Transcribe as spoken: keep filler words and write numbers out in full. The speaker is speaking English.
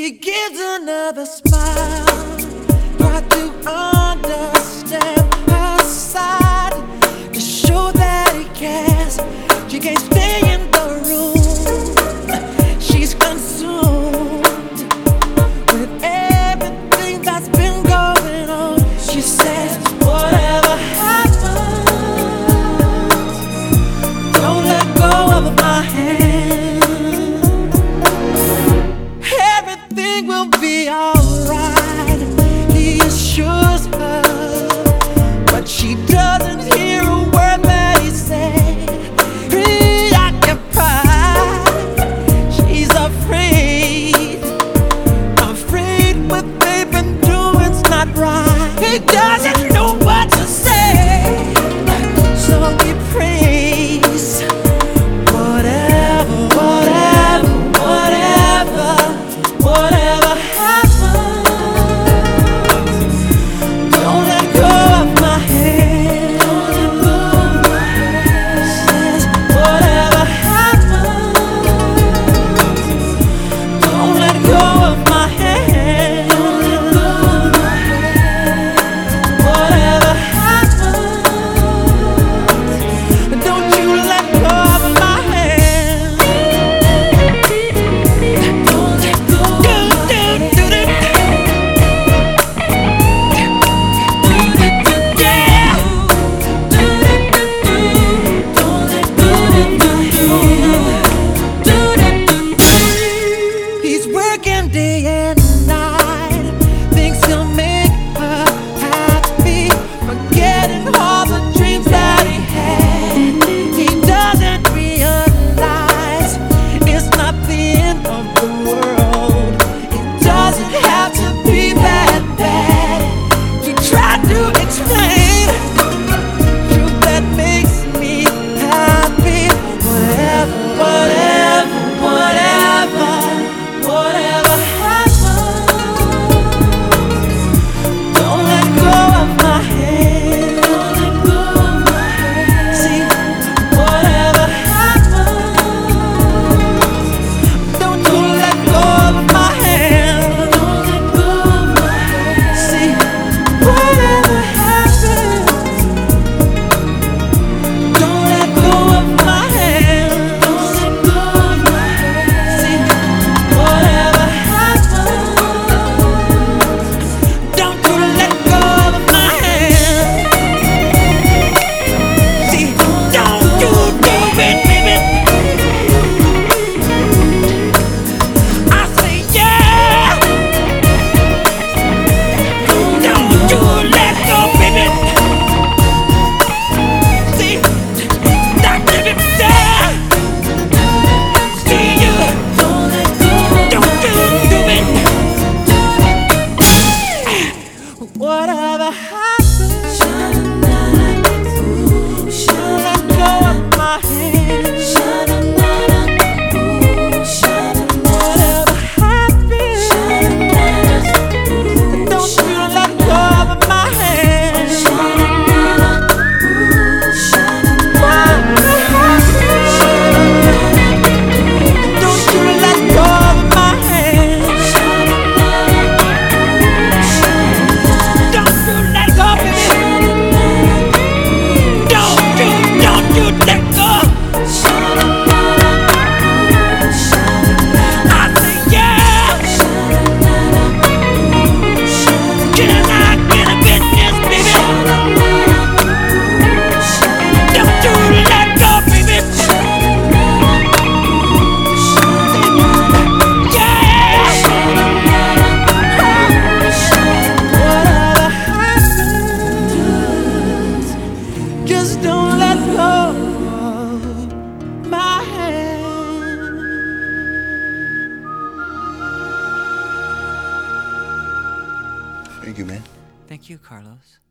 He gives another smile. Try to understand her side to show that he cares. She can't stay in the room. She's consumed with everything that's been going on. She says, whatever happens, don't let go of my hand. Everything will be alright, he assures her, but she doesn't hear a word that he said. Preoccupied, she's afraid, afraid what they've been doing's not right. He doesn't know what to say, so he prays. Whatever, whatever, whatever, whatever happens, don't let go of my hand. Don't let go of my hand. Says, whatever happens, don't let go of my hand. Don't let go of my hand. Whatever happens, don't you let go of my hand. Don't let go of my hand. Do, do, do, do. Yeah. Do, do, do, do. Don't let go of my hand. Do, do, do, do. He's working day and night, thinks he'll make her happy, forgetting all the dreams that he had. He doesn't realize it's not the end of the world. It doesn't have to be that bad. He tried to explain truth that makes me happy. Whatever, whatever, whatever, whatever happens, don't let go of my hand. Don't let go of my hand. See, whatever happens, don't you let go of my hand. Don't let go of my hand. See, whatever happens, don't let go of my hand. Don't let go of my hand. See, whatever happens, don't you let go of my hand. See, don't you do it, baby. I say yeah. Don't you let go, baby. See, don't give it down. See you. Don't let go. Don't you do it. Whatever happens, don't let go of my hand. Whatever happens, don't you let go of my hand. Whatever happens, don't you let go of my hand. Don't you let go, baby. Don't you, don't you let go. I say yeah. Can I get a business, baby? Don't you let go, baby. Yeah. Whatever happens, just don't let go of my hand. Thank you, man. Thank you, Carlos.